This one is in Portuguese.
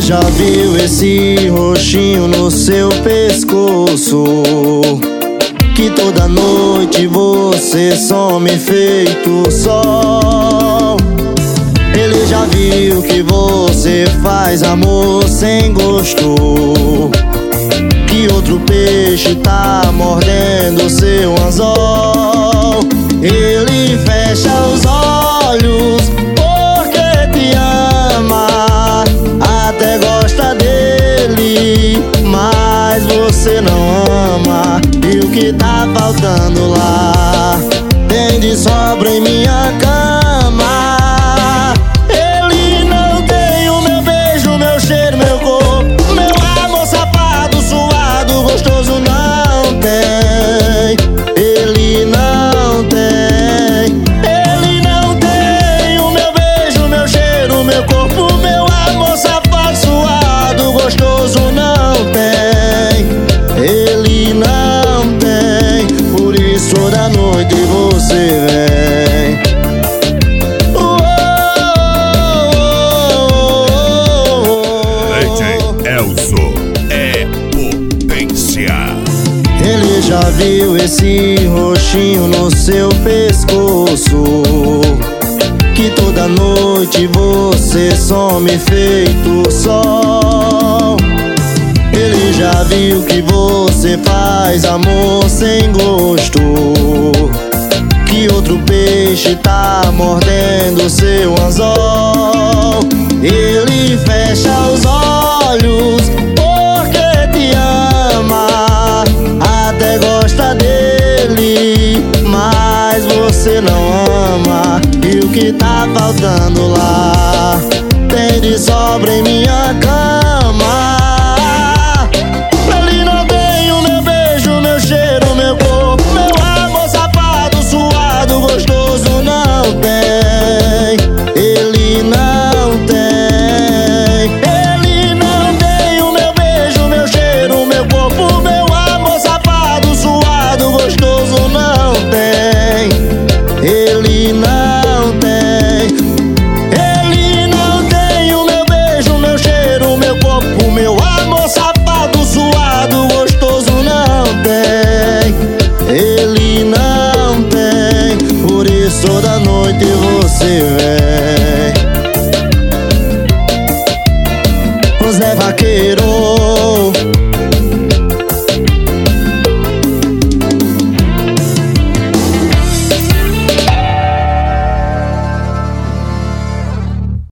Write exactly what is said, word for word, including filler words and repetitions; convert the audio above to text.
já viu esse roxinho no seu pescoço, que toda noite você some feito sol. Ele já viu que você faz amor sem gosto, que outro peixe tá mordendo seu anzol. Ele fecha os olhos porque te ama, até gosta dele, mas você não ama. E o que tá faltando lá tem de sobra em minha cama. Ele não tem o meu beijo, meu cheiro, meu corpo, meu amor safado, suado, gostoso, não tem. Ele não tem. Ele não tem o meu beijo, meu cheiro, meu corpo, meu amor safado, suado, gostoso, não tem. Ele não tem. Por isso toda noite você vem. D J Elzo é potência. Ele já viu esse roxinho no seu pescoço, que toda noite você some feito sol. Ele já viu que você faz amor sem gosto, que outro peixe tá mordendo seu anzol. Ele fecha os olhos porque te ama, até gosta dele, mas você não ama. E o que tá faltando lá tem de sobra em minha cama. Ele não tem o meu beijo, meu cheiro, meu corpo, meu amor safado, suado, gostoso, não tem. Ele não tem. Ele não tem o meu beijo, meu cheiro, meu corpo, meu amor safado, suado, gostoso, não tem. Ele não tem. Ele não tem o meu beijo, meu cheiro, meu corpo, meu amor safado, suado, gostoso, não tem. Ele não tem. Por isso toda noite você vem. Zé Vaqueiro